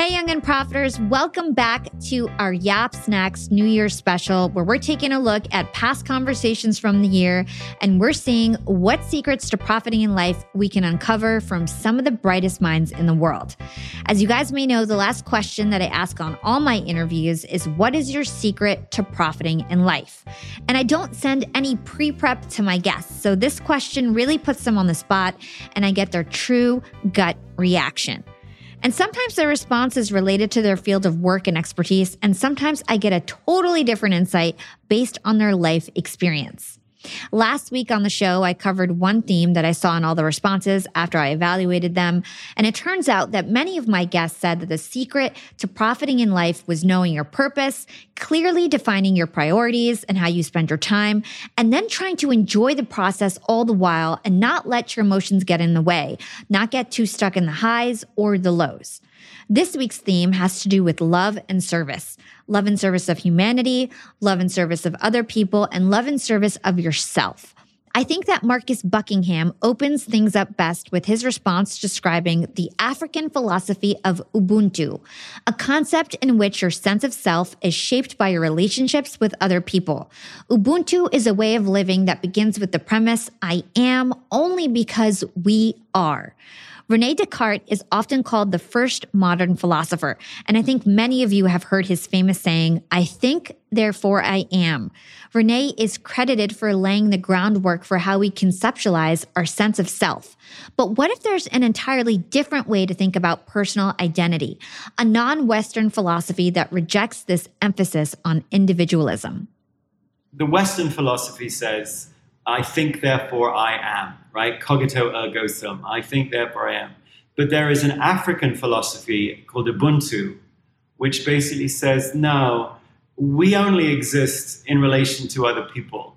Hey, Young and Profiters, welcome back to our Yap Snacks New Year's special, where we're taking a look at past conversations from the year, and we're seeing what secrets to profiting in life we can uncover from some of the brightest minds in the world. As you guys may know, the last question that I ask on all my interviews is, what is your secret to profiting in life? And I don't send any pre-prep to my guests, so this question really puts them on the spot, and I get their true gut reaction. And sometimes their response is related to their field of work and expertise, and sometimes I get a totally different insight based on their life experience. Last week on the show, I covered one theme that I saw in all the responses after I evaluated them, and it turns out that many of my guests said that the secret to profiting in life was knowing your purpose, clearly defining your priorities and how you spend your time, and then trying to enjoy the process all the while and not let your emotions get in the way, not get too stuck in the highs or the lows. This week's theme has to do with love and service. Love and service of humanity, love and service of other people, and love and service of yourself. I think that Marcus Buckingham opens things up best with his response describing the African philosophy of Ubuntu, a concept in which your sense of self is shaped by your relationships with other people. Ubuntu is a way of living that begins with the premise, I am only because we are. René Descartes is often called the first modern philosopher, and I think many of you have heard his famous saying, I think, therefore I am. René is credited for laying the groundwork for how we conceptualize our sense of self. But what if there's an entirely different way to think about personal identity, a non-Western philosophy that rejects this emphasis on individualism? The Western philosophy says, I think, therefore I am, right? Cogito ergo sum. I think, therefore I am. But there is an African philosophy called Ubuntu, which basically says, no, we only exist in relation to other people.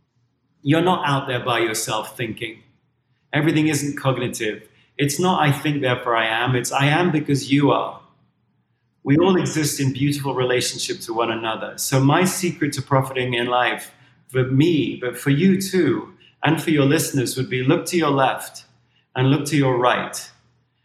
You're not out there by yourself thinking. Everything isn't cognitive. It's not I think, therefore I am. It's I am because you are. We all exist in beautiful relationship to one another. So my secret to profiting in life, for me, but for you too, and for your listeners, would be look to your left and look to your right,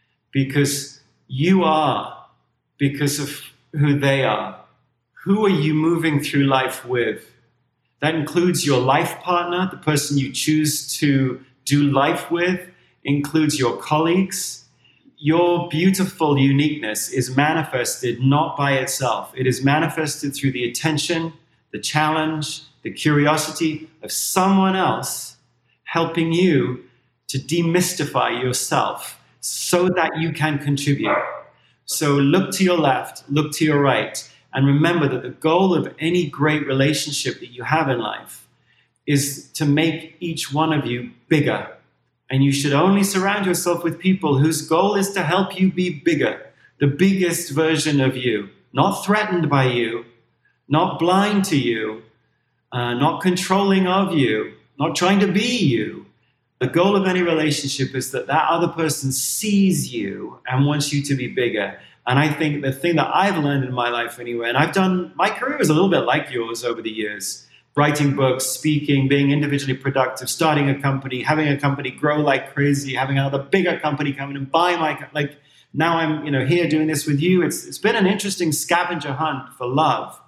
because you are because of who they are. Who are you moving through life with? That includes your life partner, the person you choose to do life with, includes your colleagues. Your beautiful uniqueness is manifested not by itself. It is manifested through the attention, the challenge, the curiosity of someone else helping you to demystify yourself so that you can contribute. So look to your left, look to your right, and remember that the goal of any great relationship that you have in life is to make each one of you bigger. And you should only surround yourself with people whose goal is to help you be bigger, the biggest version of you, not threatened by you, not blind to you, not controlling of you, not trying to be you. The goal of any relationship is that that other person sees you and wants you to be bigger. And I think the thing that I've learned in my life anyway, and I've done, my career is a little bit like yours over the years, writing books, speaking, being individually productive, starting a company, having a company grow like crazy, having another bigger company come in and buy my, like now I'm here doing this with you. It's been an interesting scavenger hunt for love.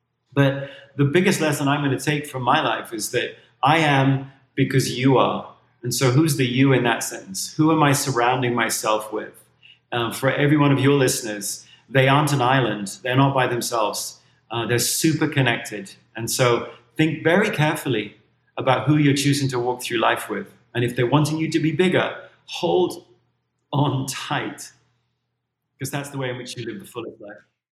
But the biggest lesson I'm going to take from my life is that I am because you are. And so who's the you in that sentence? Who am I surrounding myself with? For every one of your listeners, they aren't an island. They're not by themselves. They're super connected. And so think very carefully about who you're choosing to walk through life with. And if they're wanting you to be bigger, hold on tight, because that's the way in which you live the fullest life.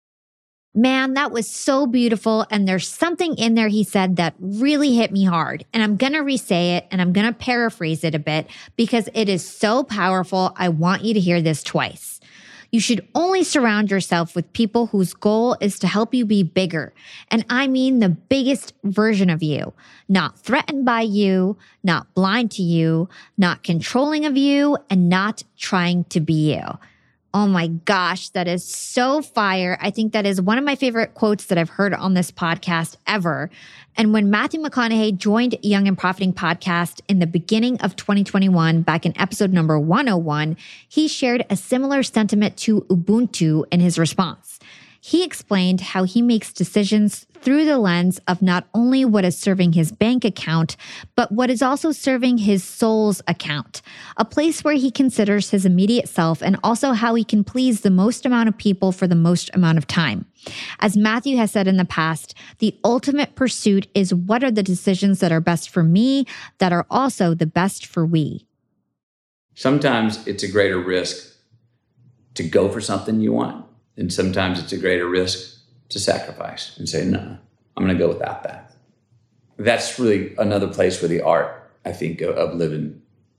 Man, that was so beautiful. And there's something in there he said that really hit me hard. And I'm going to re-say it and I'm going to paraphrase it a bit because it is so powerful. I want you to hear this twice. You should only surround yourself with people whose goal is to help you be bigger. And I mean the biggest version of you, not threatened by you, not blind to you, not controlling of you, and not trying to be you. Oh my gosh, that is so fire. I think that is one of my favorite quotes that I've heard on this podcast ever. And when Matthew McConaughey joined Young and Profiting podcast in the beginning of 2021, back in episode number 101, he shared a similar sentiment to Ubuntu in his response. He explained how he makes decisions through the lens of not only what is serving his bank account, but what is also serving his soul's account, a place where he considers his immediate self and also how he can please the most amount of people for the most amount of time. As Matthew has said in the past, the ultimate pursuit is what are the decisions that are best for me that are also the best for we. Sometimes it's a greater risk to go for something you want. And sometimes it's a greater risk to sacrifice and say, no, I'm going to go without that. That's really another place where the art, I think, of living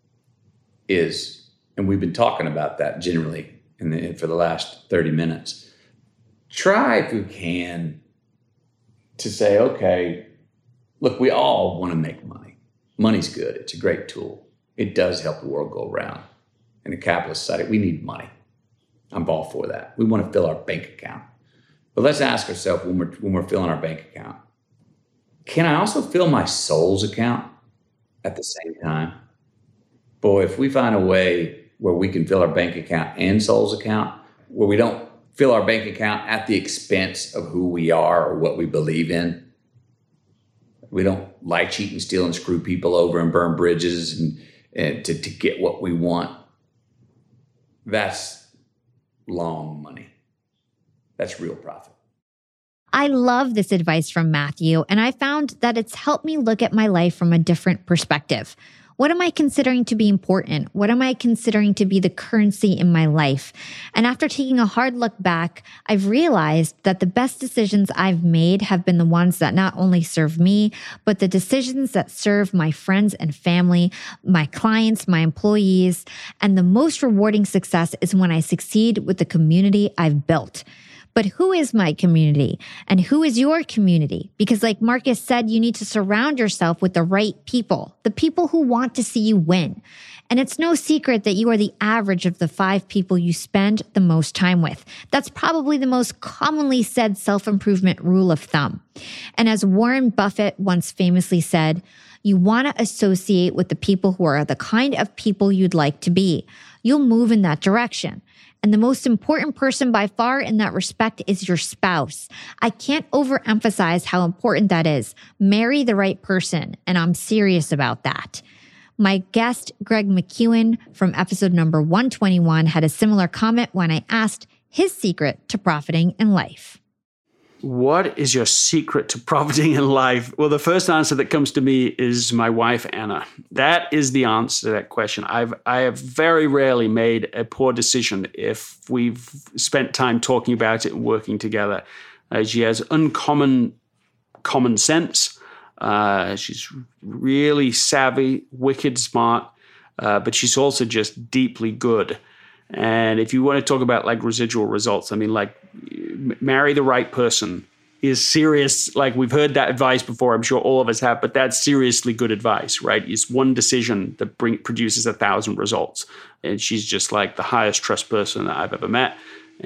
is. And we've been talking about that generally for the last 30 minutes. Try, if you can, to say, okay, look, we all want to make money. Money's good. It's a great tool. It does help the world go around. In a capitalist society, we need money. I'm all for that. We want to fill our bank account. But let's ask ourselves when we're filling our bank account, can I also fill my soul's account at the same time? Boy, if we find a way where we can fill our bank account and soul's account, where we don't fill our bank account at the expense of who we are or what we believe in. We don't lie, cheat, and steal and screw people over and burn bridges and to get what we want. That's long money. That's real profit. I love this advice from Matthew, and I found that it's helped me look at my life from a different perspective. What am I considering to be important? What am I considering to be the currency in my life? And after taking a hard look back, I've realized that the best decisions I've made have been the ones that not only serve me, but the decisions that serve my friends and family, my clients, my employees. And the most rewarding success is when I succeed with the community I've built. But who is my community? And who is your community? Because like Marcus said, you need to surround yourself with the right people, the people who want to see you win. And it's no secret that you are the average of the 5 people you spend the most time with. That's probably the most commonly said self-improvement rule of thumb. And as Warren Buffett once famously said, you want to associate with the people who are the kind of people you'd like to be. You'll move in that direction. And the most important person by far in that respect is your spouse. I can't overemphasize how important that is. Marry the right person, and I'm serious about that. My guest, Greg McKeown, from episode number 121, had a similar comment when I asked his secret to profiting in life. What is your secret to profiting in life? Well, the first answer that comes to me is my wife, Anna. That is the answer to that question. I have very rarely made a poor decision if we've spent time talking about it and working together. She has uncommon common sense. She's really savvy, wicked smart, but she's also just deeply good. And if you want to talk about like residual results, I mean, like marry the right person is serious. Like we've heard that advice before. I'm sure all of us have, but that's seriously good advice, right? It's one decision that produces 1,000 results. And she's just like the highest trust person that I've ever met.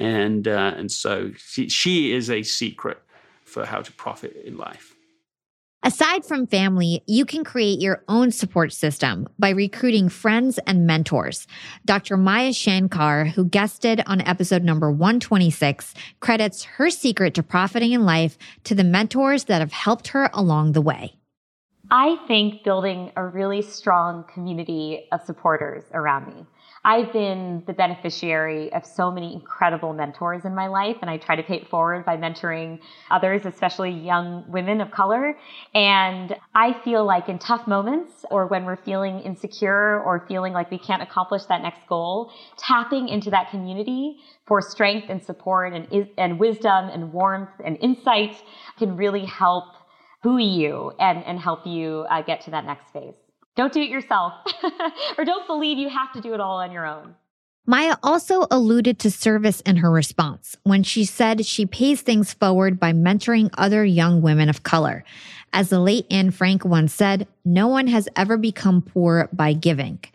And so she is a secret for how to profit in life. Aside from family, you can create your own support system by recruiting friends and mentors. Dr. Maya Shankar, who guested on episode number 126, credits her secret to profiting in life to the mentors that have helped her along the way. I think building a really strong community of supporters around me. I've been the beneficiary of so many incredible mentors in my life, and I try to pay it forward by mentoring others, especially young women of color. And I feel like in tough moments or when we're feeling insecure or feeling like we can't accomplish that next goal, tapping into that community for strength and support and wisdom and warmth and insight can really help buoy you and help you get to that next phase. Don't do it yourself or don't believe you have to do it all on your own. Maya also alluded to service in her response when she said she pays things forward by mentoring other young women of color. As the late Anne Frank once said, no one has ever become poor by giving.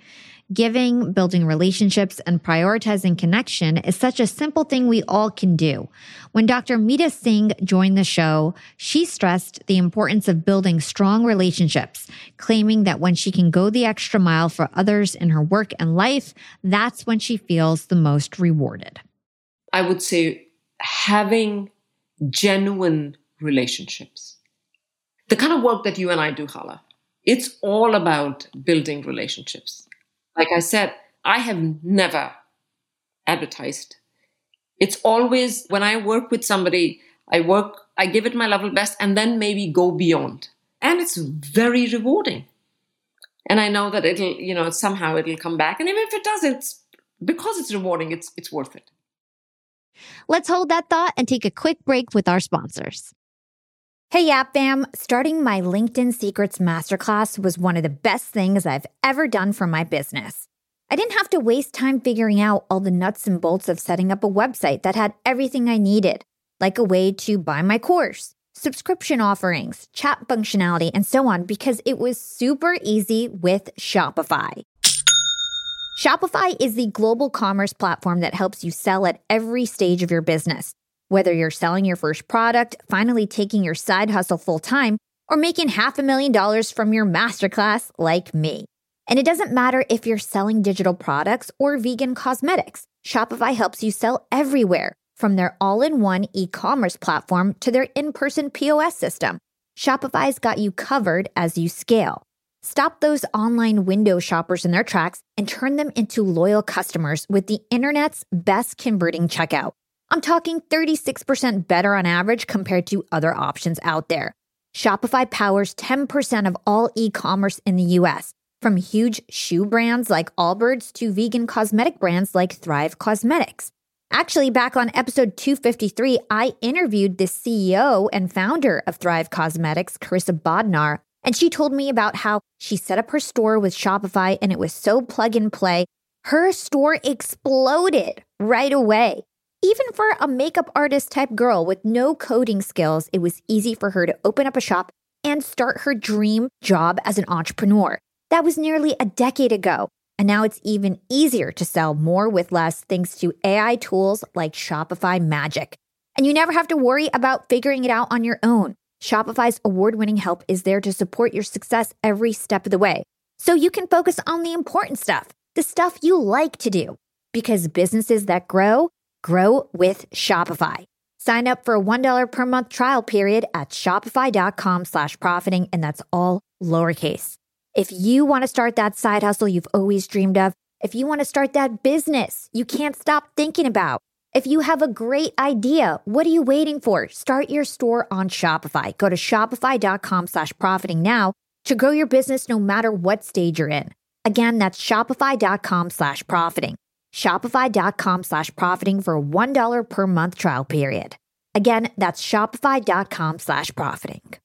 Giving, building relationships, and prioritizing connection is such a simple thing we all can do. When Dr. Meeta Singh joined the show, she stressed the importance of building strong relationships, claiming that when she can go the extra mile for others in her work and life, that's when she feels the most rewarded. I would say having genuine relationships. The kind of work that you and I do, Hala, it's all about building relationships. Like I said, I have never advertised. It's always when I work with somebody, I give it my level best and then maybe go beyond. And it's very rewarding. And I know that somehow it'll come back. And even if it does, it's because it's rewarding, it's worth it. Let's hold that thought and take a quick break with our sponsors. Hey, Yap Fam, starting my LinkedIn Secrets Masterclass was one of the best things I've ever done for my business. I didn't have to waste time figuring out all the nuts and bolts of setting up a website that had everything I needed, like a way to buy my course, subscription offerings, chat functionality, and so on, because it was super easy with Shopify. Shopify is the global commerce platform that helps you sell at every stage of your business. Whether you're selling your first product, finally taking your side hustle full-time, or making $500,000 from your masterclass like me. And it doesn't matter if you're selling digital products or vegan cosmetics. Shopify helps you sell everywhere, from their all-in-one e-commerce platform to their in-person POS system. Shopify's got you covered as you scale. Stop those online window shoppers in their tracks and turn them into loyal customers with the internet's best converting checkout. I'm talking 36% better on average compared to other options out there. Shopify powers 10% of all e-commerce in the US, from huge shoe brands like Allbirds to vegan cosmetic brands like Thrive Cosmetics. Actually, back on episode 253, I interviewed the CEO and founder of Thrive Cosmetics, Carissa Bodnar, and she told me about how she set up her store with Shopify and it was so plug and play. Her store exploded right away. Even for a makeup artist type girl with no coding skills, it was easy for her to open up a shop and start her dream job as an entrepreneur. That was nearly a decade ago. And now it's even easier to sell more with less thanks to AI tools like Shopify Magic. And you never have to worry about figuring it out on your own. Shopify's award-winning help is there to support your success every step of the way. So you can focus on the important stuff, the stuff you like to do. Because businesses that grow with Shopify. Sign up for a $1 per month trial period at shopify.com/profiting, and that's all lowercase. If you want to start that side hustle you've always dreamed of, if you want to start that business you can't stop thinking about, if you have a great idea, what are you waiting for? Start your store on Shopify. Go to shopify.com/profiting now to grow your business no matter what stage you're in. Again, that's shopify.com/profiting. Shopify.com/profiting for a $1 per month trial period. Again, that's shopify.com/profiting.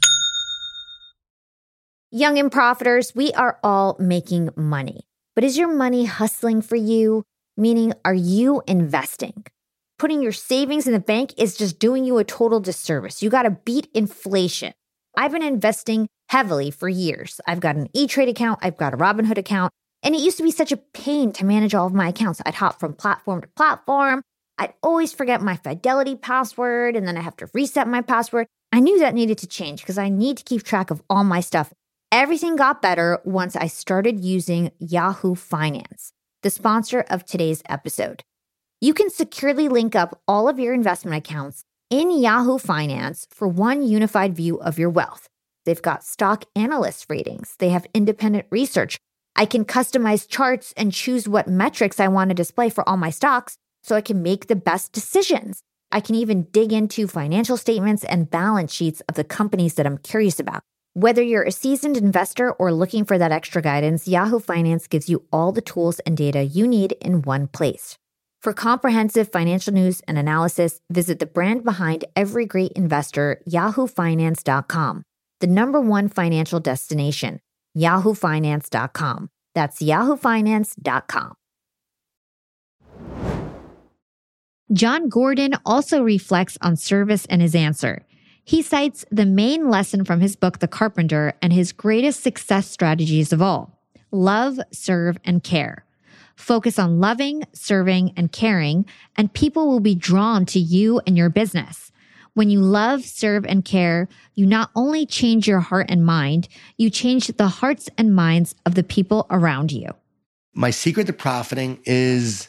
Young and profiters, we are all making money. But is your money hustling for you? Meaning, are you investing? Putting your savings in the bank is just doing you a total disservice. You got to beat inflation. I've been investing heavily for years. I've got an E-Trade account. I've got a Robinhood account. And it used to be such a pain to manage all of my accounts. I'd hop from platform to platform. I'd always forget my Fidelity password, and then I have to reset my password. I knew that needed to change because I need to keep track of all my stuff. Everything got better once I started using Yahoo Finance, the sponsor of today's episode. You can securely link up all of your investment accounts in Yahoo Finance for one unified view of your wealth. They've got stock analyst ratings. They have independent research. I can customize charts and choose what metrics I want to display for all my stocks so I can make the best decisions. I can even dig into financial statements and balance sheets of the companies that I'm curious about. Whether you're a seasoned investor or looking for that extra guidance, Yahoo Finance gives you all the tools and data you need in one place. For comprehensive financial news and analysis, visit the brand behind every great investor, yahoofinance.com, the #1 financial destination. yahoofinance.com. That's yahoofinance.com. John Gordon also reflects on service in his answer. He cites the main lesson from his book, The Carpenter, and his greatest success strategies of all. love, serve, and care. Focus on loving, serving, and caring, and people will be drawn to you and your business. When you love, serve, and care, you not only change your heart and mind, you change the hearts and minds of the people around you. My secret to profiting is,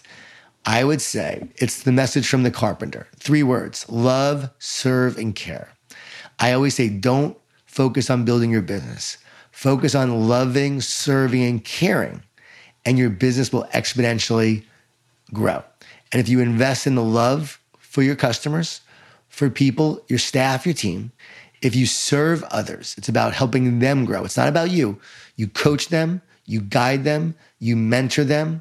I would say, it's the message from the carpenter. 3 words: love, serve, and care. I always say, don't focus on building your business. Focus on loving, serving, and caring, and your business will exponentially grow. And if you invest in the love for your customers, for people, your staff, your team, if you serve others, it's about helping them grow. It's not about you. You coach them, you guide them, you mentor them,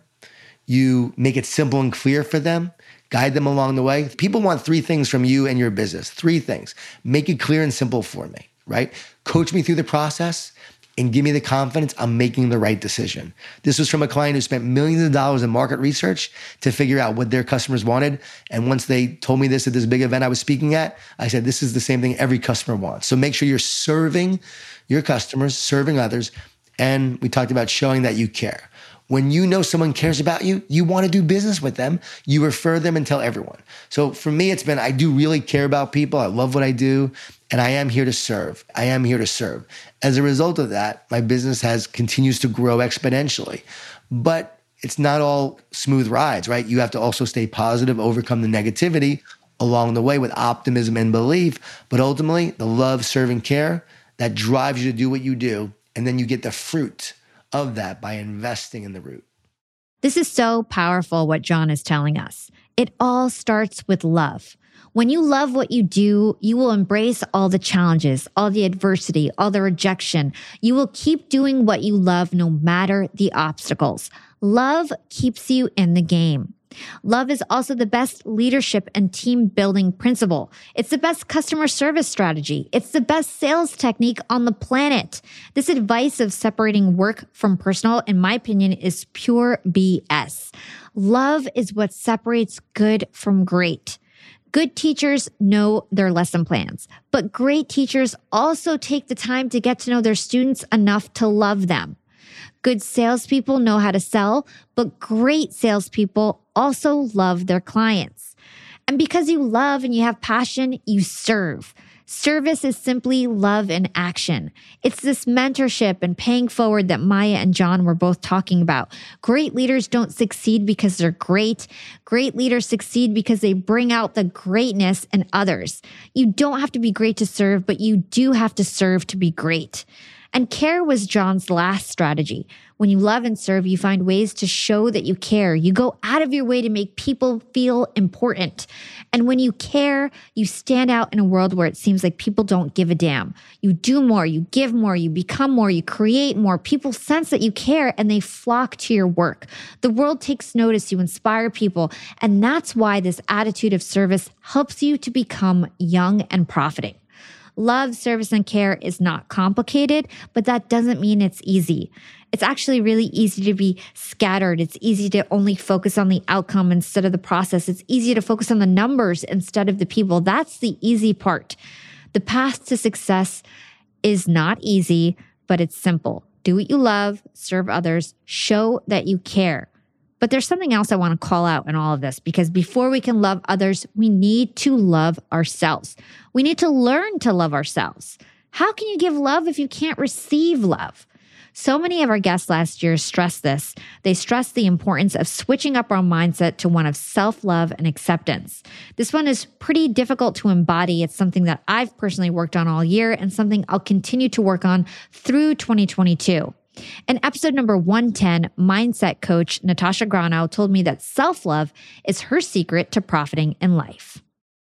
you make it simple and clear for them, guide them along the way. People want 3 things from you and your business. 3 things. Make it clear and simple for me, right? Coach me through the process and give me the confidence I'm making the right decision. This was from a client who spent millions of dollars in market research to figure out what their customers wanted. And once they told me this at this big event I was speaking at, I said, this is the same thing every customer wants. So make sure you're serving your customers, serving others. And we talked about showing that you care. When you know someone cares about you, you want to do business with them, you refer them and tell everyone. So for me, it's been, I do really care about people. I love what I do. And I am here to serve. I am here to serve. As a result of that, my business continues to grow exponentially. But it's not all smooth rides, right? You have to also stay positive, overcome the negativity along the way with optimism and belief. But ultimately, the love, serve, and care, that drives you to do what you do. And then you get the fruit of that by investing in the root. This is so powerful what John is telling us. It all starts with love. When you love what you do, you will embrace all the challenges, all the adversity, all the rejection. You will keep doing what you love no matter the obstacles. Love keeps you in the game. Love is also the best leadership and team building principle. It's the best customer service strategy. It's the best sales technique on the planet. This advice of separating work from personal, in my opinion, is pure BS. Love is what separates good from great. Good teachers know their lesson plans, but great teachers also take the time to get to know their students enough to love them. Good salespeople know how to sell, but great salespeople also love their clients. And because you love and you have passion, you serve. Service is simply love in action. It's this mentorship and paying forward that Maya and John were both talking about. Great leaders don't succeed because they're great. Great leaders succeed because they bring out the greatness in others. You don't have to be great to serve, but you do have to serve to be great. And care was John's last strategy. When you love and serve, you find ways to show that you care. You go out of your way to make people feel important. And when you care, you stand out in a world where it seems like people don't give a damn. You do more, you give more, you become more, you create more. People sense that you care and they flock to your work. The world takes notice, you inspire people. And that's why this attitude of service helps you to become young and profiting. Love, service, and care is not complicated, but that doesn't mean it's easy. It's actually really easy to be scattered. It's easy to only focus on the outcome instead of the process. It's easy to focus on the numbers instead of the people. That's the easy part. The path to success is not easy, but it's simple. Do what you love, serve others, show that you care. But there's something else I want to call out in all of this, because before we can love others, we need to love ourselves. We need to learn to love ourselves. How can you give love if you can't receive love? So many of our guests last year stressed this. They stressed the importance of switching up our mindset to one of self-love and acceptance. This one is pretty difficult to embody. It's something that I've personally worked on all year and something I'll continue to work on through 2022. In episode number 110, mindset coach Natasha Grano told me that self-love is her secret to profiting in life.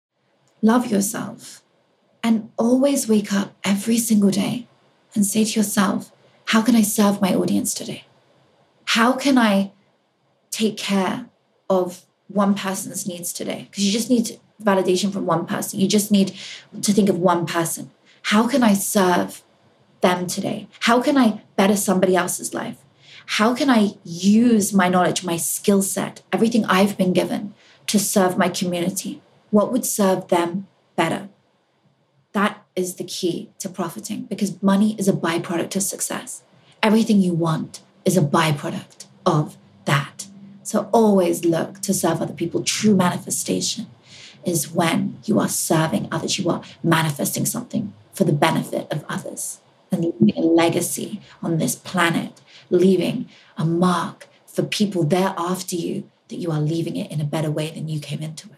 Love yourself and always wake up every single day and say to yourself, how can I serve my audience today? How can I take care of one person's needs today? Because you just need validation from one person. You just need to think of one person. How can I serve them today? How can I better somebody else's life? How can I use my knowledge, my skill set, everything I've been given to serve my community? What would serve them better? That is the key to profiting, because money is a byproduct of success. Everything you want is a byproduct of that. So always look to serve other people. True manifestation is when you are serving others. You are manifesting something for the benefit of others and leaving a legacy on this planet, leaving a mark for people there after you, that you are leaving it in a better way than you came into it.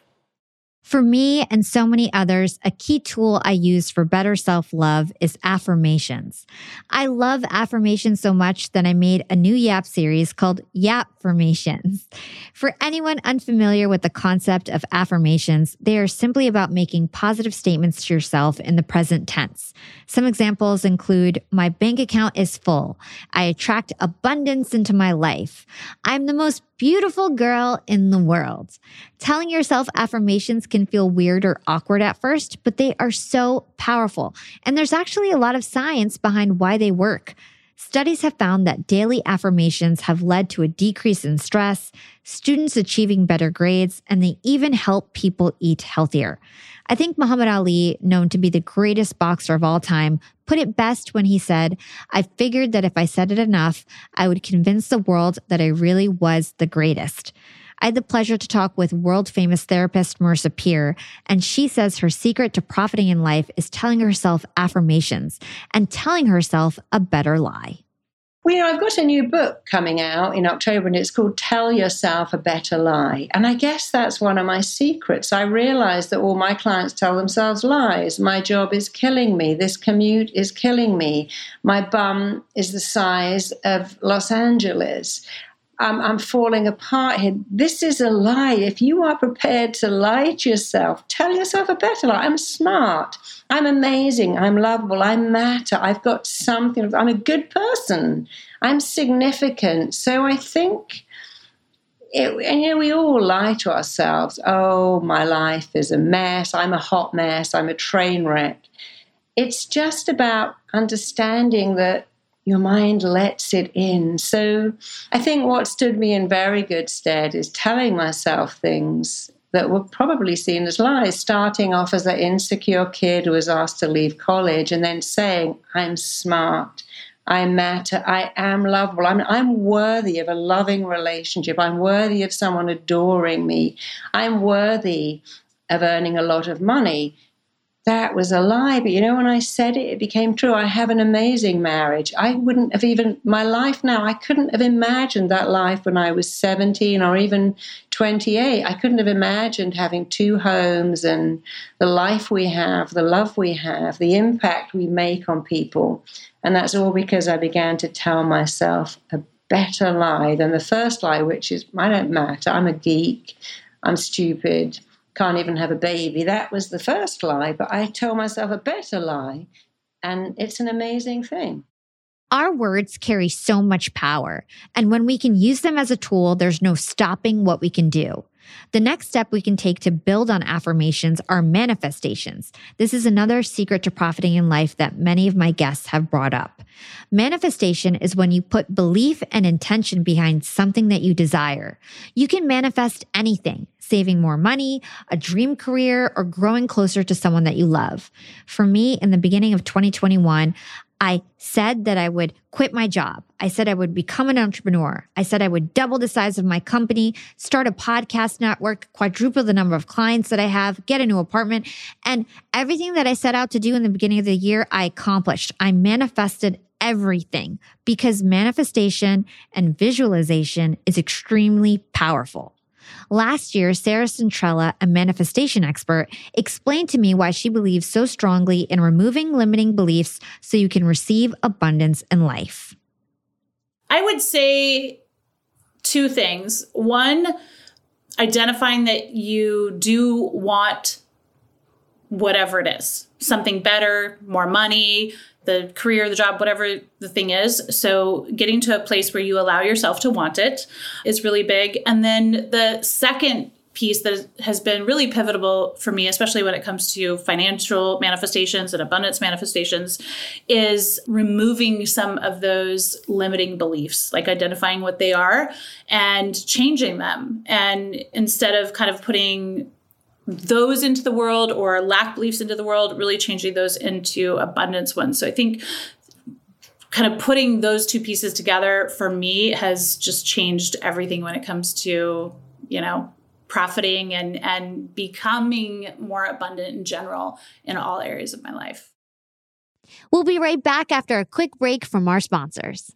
For me and so many others, a key tool I use for better self-love is affirmations. I love affirmations so much that I made a new Yap series called Yapformations. For anyone unfamiliar with the concept of affirmations, they are simply about making positive statements to yourself in the present tense. Some examples include, my bank account is full. I attract abundance into my life. I'm the most beautiful girl in the world. Telling yourself affirmations can feel weird or awkward at first, but they are so powerful. And there's actually a lot of science behind why they work. Studies have found that daily affirmations have led to a decrease in stress, students achieving better grades, and they even help people eat healthier. I think Muhammad Ali, known to be the greatest boxer of all time, put it best when he said, I figured that if I said it enough, I would convince the world that I really was the greatest. I had the pleasure to talk with world-famous therapist Marissa Peer, and she says her secret to profiting in life is telling herself affirmations and telling herself a better lie. Well, I've got a new book coming out in October, and it's called Tell Yourself a Better Lie. And I guess that's one of my secrets. I realize that all my clients tell themselves lies. My job is killing me. This commute is killing me. My bum is the size of Los Angeles. I'm falling apart here. This is a lie. If you are prepared to lie to yourself, tell yourself a better lie. I'm smart. I'm amazing. I'm lovable. I matter. I've got something. I'm a good person. I'm significant. So I think, we all lie to ourselves. Oh, my life is a mess. I'm a hot mess. I'm a train wreck. It's just about understanding that your mind lets it in. So I think what stood me in very good stead is telling myself things that were probably seen as lies, starting off as an insecure kid who was asked to leave college and then saying, I'm smart, I matter, I am lovable, I'm worthy of a loving relationship, I'm worthy of someone adoring me, I'm worthy of earning a lot of money. That was a lie. But when I said it, it became true. I have an amazing marriage. I wouldn't have my life now, I couldn't have imagined that life when I was 17 or even 28. I couldn't have imagined having 2 homes and the life we have, the love we have, the impact we make on people. And that's all because I began to tell myself a better lie than the first lie, which is, I don't matter. I'm a geek. I'm stupid. Can't even have a baby. That was the first lie, but I told myself a better lie, and it's an amazing thing. Our words carry so much power, and when we can use them as a tool, there's no stopping what we can do. The next step we can take to build on affirmations are manifestations. This is another secret to profiting in life that many of my guests have brought up. Manifestation is when you put belief and intention behind something that you desire. You can manifest anything, saving more money, a dream career, or growing closer to someone that you love. For me, in the beginning of 2021, I said that I would quit my job. I said I would become an entrepreneur. I said I would double the size of my company, start a podcast network, quadruple the number of clients that I have, get a new apartment. And everything that I set out to do in the beginning of the year, I accomplished. I manifested everything because manifestation and visualization is extremely powerful. Last year, Sarah Centrella, a manifestation expert, explained to me why she believes so strongly in removing limiting beliefs so you can receive abundance in life. I would say 2 things. One, identifying that you do want whatever it is, something better, more money, the career, the job, whatever the thing is. So getting to a place where you allow yourself to want it is really big. And then the second piece that has been really pivotal for me, especially when it comes to financial manifestations and abundance manifestations, is removing some of those limiting beliefs, like identifying what they are and changing them. And instead of kind of putting those into the world or lack beliefs into the world, really changing those into abundance ones. So I think kind of putting those two pieces together for me has just changed everything when it comes to, profiting and becoming more abundant in general in all areas of my life. We'll be right back after a quick break from our sponsors.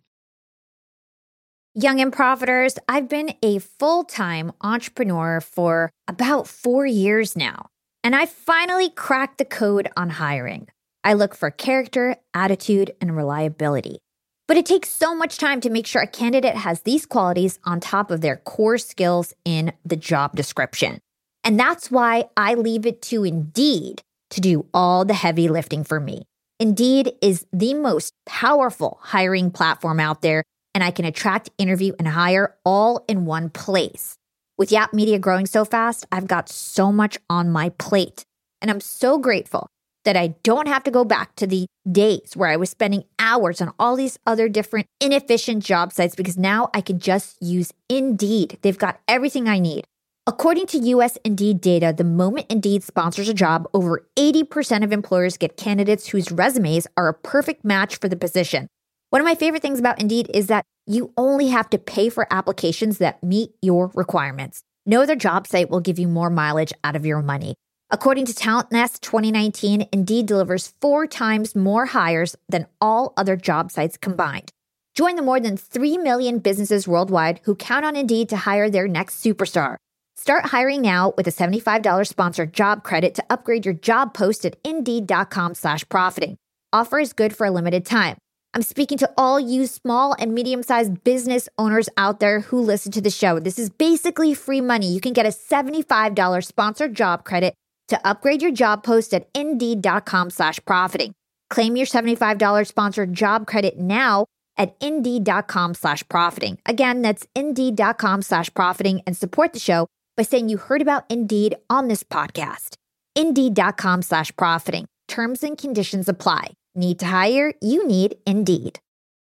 Young and Profiters, I've been a full-time entrepreneur for about 4 years now, and I finally cracked the code on hiring. I look for character, attitude, and reliability. But it takes so much time to make sure a candidate has these qualities on top of their core skills in the job description. And that's why I leave it to Indeed to do all the heavy lifting for me. Indeed is the most powerful hiring platform out there, and I can attract, interview, and hire all in one place. With Yap Media growing so fast, I've got so much on my plate. And I'm so grateful that I don't have to go back to the days where I was spending hours on all these other different inefficient job sites, because now I can just use Indeed. They've got everything I need. According to US Indeed data, the moment Indeed sponsors a job, over 80% of employers get candidates whose resumes are a perfect match for the position. One of my favorite things about Indeed is that you only have to pay for applications that meet your requirements. No other job site will give you more mileage out of your money. According to Talent Nest 2019, Indeed delivers 4 times more hires than all other job sites combined. Join the more than 3 million businesses worldwide who count on Indeed to hire their next superstar. Start hiring now with a $75 sponsored job credit to upgrade your job post at Indeed.com/profiting. Offer is good for a limited time. I'm speaking to all you small and medium-sized business owners out there who listen to the show. This is basically free money. You can get a $75 sponsored job credit to upgrade your job post at Indeed.com/profiting. Claim your $75 sponsored job credit now at Indeed.com/profiting. Again, that's Indeed.com/profiting, and support the show by saying you heard about Indeed on this podcast. Indeed.com/profiting. Terms and conditions apply. Need to hire? You need Indeed.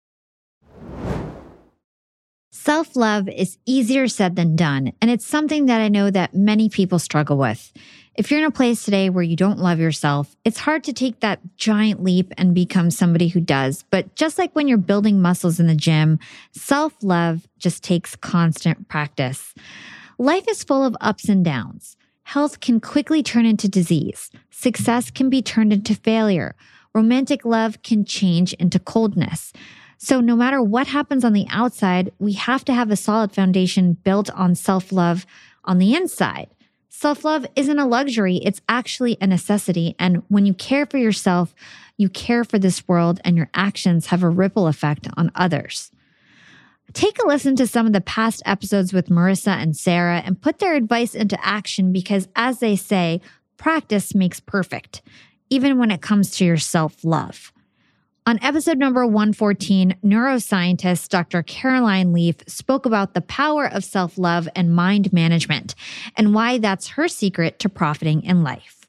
Self-love is easier said than done, and it's something that I know that many people struggle with. If you're in a place today where you don't love yourself, it's hard to take that giant leap and become somebody who does. But just like when you're building muscles in the gym, self-love just takes constant practice. Life is full of ups and downs. Health can quickly turn into disease. Success can be turned into failure. Romantic love can change into coldness. So no matter what happens on the outside, we have to have a solid foundation built on self-love on the inside. Self-love isn't a luxury, it's actually a necessity. And when you care for yourself, you care for this world, and your actions have a ripple effect on others. Take a listen to some of the past episodes with Marissa and Sarah and put their advice into action, because as they say, practice makes perfect, even when it comes to your self-love. On episode number 114, neuroscientist Dr. Caroline Leaf spoke about the power of self-love and mind management and why that's her secret to profiting in life.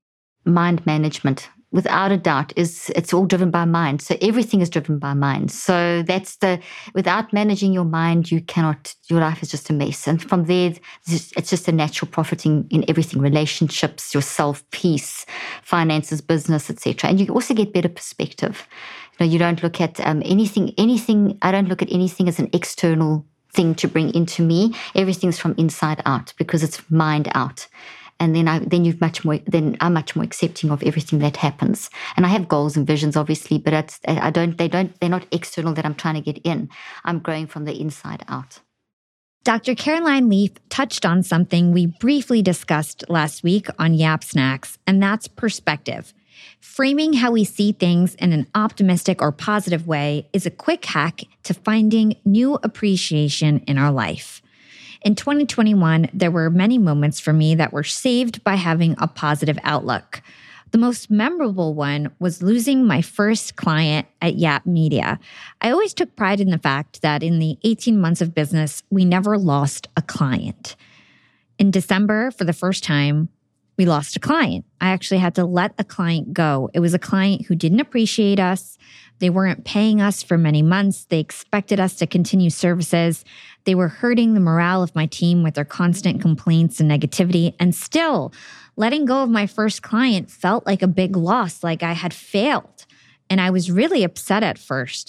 Mind management, without a doubt, it's all driven by mind. So everything is driven by mind. So without managing your mind, your life is just a mess. And from there, it's just a natural profiting in everything: relationships, yourself, peace, finances, business, etc. And you also get better perspective. You don't look at anything. I don't look at anything as an external thing to bring into me. Everything's from inside out, because it's mind out. And then I'm much more accepting of everything that happens. And I have goals and visions, obviously, but they're not external that I'm trying to get in. I'm growing from the inside out. Dr. Caroline Leaf touched on something we briefly discussed last week on Yap Snacks, and that's perspective. Framing how we see things in an optimistic or positive way is a quick hack to finding new appreciation in our life. In 2021, there were many moments for me that were saved by having a positive outlook. The most memorable one was losing my first client at Yap Media. I always took pride in the fact that in the 18 months of business, we never lost a client. In December, for the first time, we lost a client. I actually had to let a client go. It was a client who didn't appreciate us. They weren't paying us for many months. They expected us to continue services. They were hurting the morale of my team with their constant complaints and negativity. And still, letting go of my first client felt like a big loss, like I had failed. And I was really upset at first.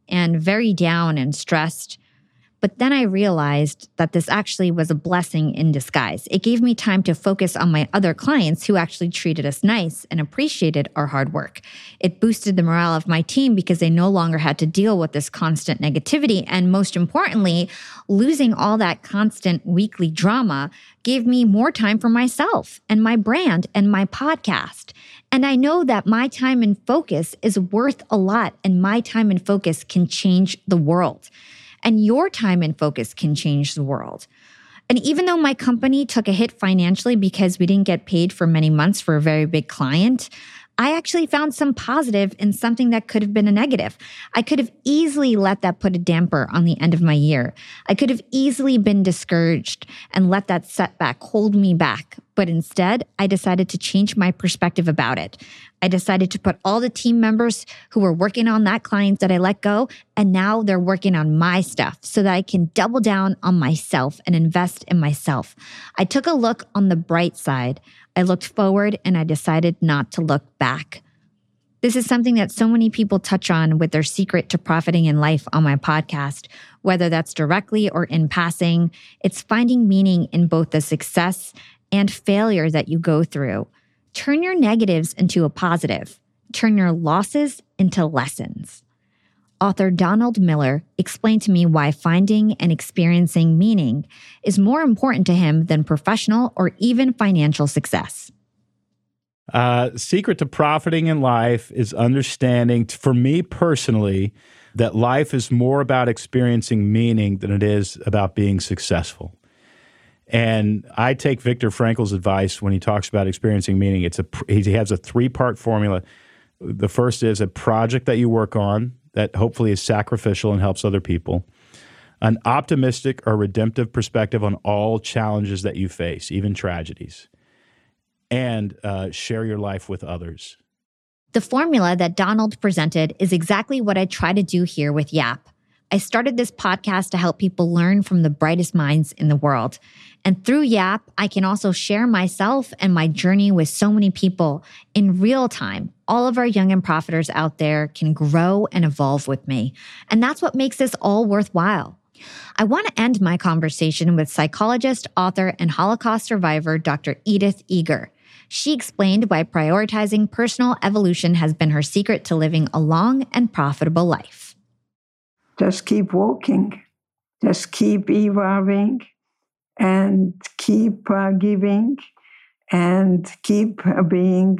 and very down and stressed. But then I realized that this actually was a blessing in disguise. It gave me time to focus on my other clients who actually treated us nice and appreciated our hard work. It boosted the morale of my team because they no longer had to deal with this constant negativity. And most importantly, losing all that constant weekly drama gave me more time for myself and my brand and my podcast. And I know that my time and focus is worth a lot, and my time and focus can change the world. And your time and focus can change the world. And even though my company took a hit financially because we didn't get paid for many months for a very big client, I actually found some positive in something that could have been a negative. I could have easily let that put a damper on the end of my year. I could have easily been discouraged and let that setback hold me back. But instead, I decided to change my perspective about it. I decided to put all the team members who were working on that client that I let go, and now they're working on my stuff so that I can double down on myself and invest in myself. I took a look on the bright side. I looked forward and I decided not to look back. This is something that so many people touch on with their secret to profiting in life on my podcast, whether that's directly or in passing. It's finding meaning in both the success and failure that you go through. Turn your negatives into a positive. Turn your losses into lessons. Author Donald Miller explained to me why finding and experiencing meaning is more important to him than professional or even financial success. Secret to profiting in life is understanding, for me personally, that life is more about experiencing meaning than it is about being successful. And I take Viktor Frankl's advice when he talks about experiencing meaning. He has a 3-part formula. The first is a project that you work on that hopefully is sacrificial and helps other people. An optimistic or redemptive perspective on all challenges that you face, even tragedies. And share your life with others. The formula that Donald presented is exactly what I try to do here with Yap. I started this podcast to help people learn from the brightest minds in the world. And through Yap, I can also share myself and my journey with so many people in real time. All of our young and profiters out there can grow and evolve with me. And that's what makes this all worthwhile. I want to end my conversation with psychologist, author, and Holocaust survivor, Dr. Edith Eger. She explained why prioritizing personal evolution has been her secret to living a long and profitable life. Just keep walking, just keep evolving, and keep giving, and keep being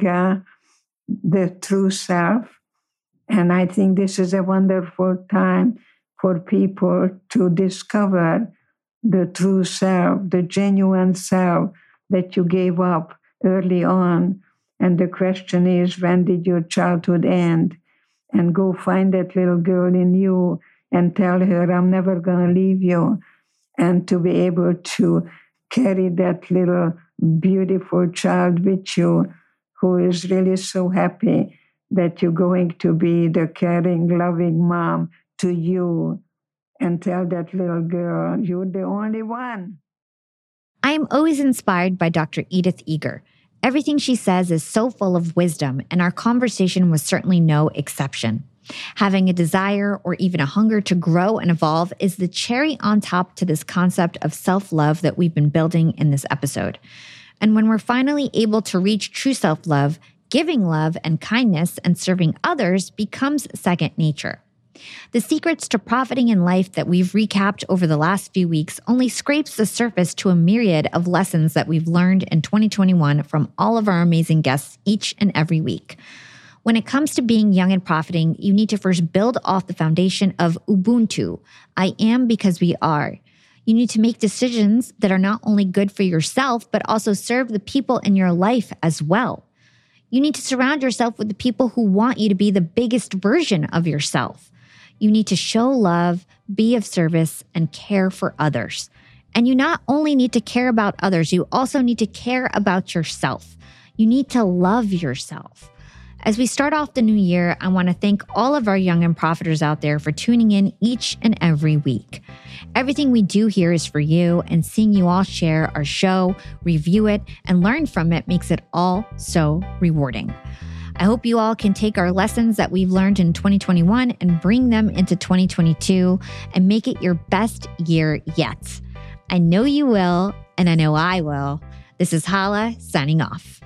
the true self. And I think this is a wonderful time for people to discover the true self, the genuine self that you gave up early on. And the question is, when did your childhood end? And go find that little girl in you and tell her, I'm never going to leave you. And to be able to carry that little beautiful child with you who is really so happy that you're going to be the caring, loving mom to you, and tell that little girl, you're the only one. I am always inspired by Dr. Edith Eger. Everything she says is so full of wisdom, and our conversation was certainly no exception. Having a desire or even a hunger to grow and evolve is the cherry on top to this concept of self-love that we've been building in this episode. And when we're finally able to reach true self-love, giving love and kindness and serving others becomes second nature. The secrets to profiting in life that we've recapped over the last few weeks only scrapes the surface to a myriad of lessons that we've learned in 2021 from all of our amazing guests each and every week. When it comes to being young and profiting, you need to first build off the foundation of Ubuntu. I am because we are. You need to make decisions that are not only good for yourself, but also serve the people in your life as well. You need to surround yourself with the people who want you to be the biggest version of yourself. You need to show love, be of service, and care for others. And you not only need to care about others, you also need to care about yourself. You need to love yourself. As we start off the new year, I want to thank all of our young and profiters out there for tuning in each and every week. Everything we do here is for you, and seeing you all share our show, review it, and learn from it makes it all so rewarding. I hope you all can take our lessons that we've learned in 2021 and bring them into 2022 and make it your best year yet. I know you will, and I know I will. This is Hala signing off.